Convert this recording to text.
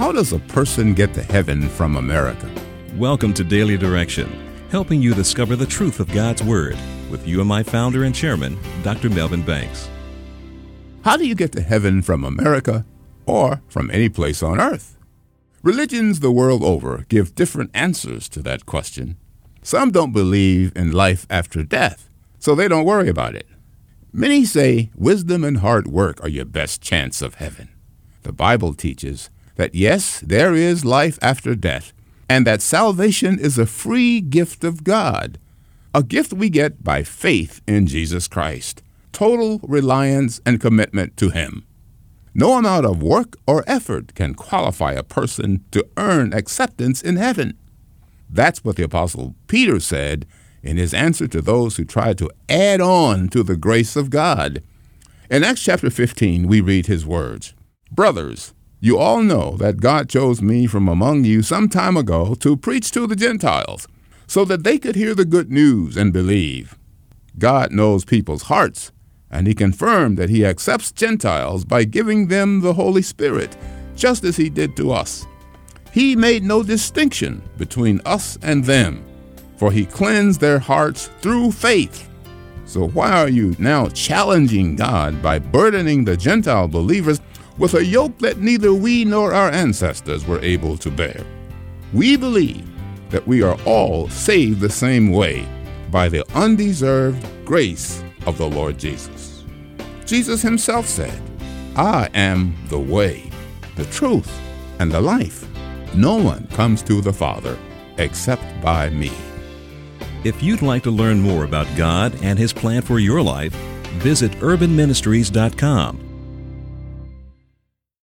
How does a person get to heaven from America? Welcome to Daily Direction, helping you discover the truth of God's Word with UMI founder and chairman, Dr. Melvin Banks. How do you get to heaven from America or from any place on earth? Religions the world over give different answers to that question. Some don't believe in life after death, so they don't worry about it. Many say wisdom and hard work are your best chance of heaven. The Bible teaches that yes, there is life after death, and that salvation is a free gift of God, a gift we get by faith in Jesus Christ, total reliance and commitment to Him. No amount of work or effort can qualify a person to earn acceptance in heaven. That's what the Apostle Peter said in his answer to those who tried to add on to the grace of God. In Acts chapter 15, we read his words, "Brothers, you all know that God chose me from among you some time ago to preach to the Gentiles, so that they could hear the good news and believe. God knows people's hearts, and He confirmed that He accepts Gentiles by giving them the Holy Spirit, just as He did to us. He made no distinction between us and them, for He cleansed their hearts through faith. So why are you now challenging God by burdening the Gentile believers with a yoke that neither we nor our ancestors were able to bear? We believe that we are all saved the same way, by the undeserved grace of the Lord Jesus. Jesus Himself said, I am the way, the truth, and the life. No one comes to the Father except by me." If you'd like to learn more about God and His plan for your life, visit urbanministries.com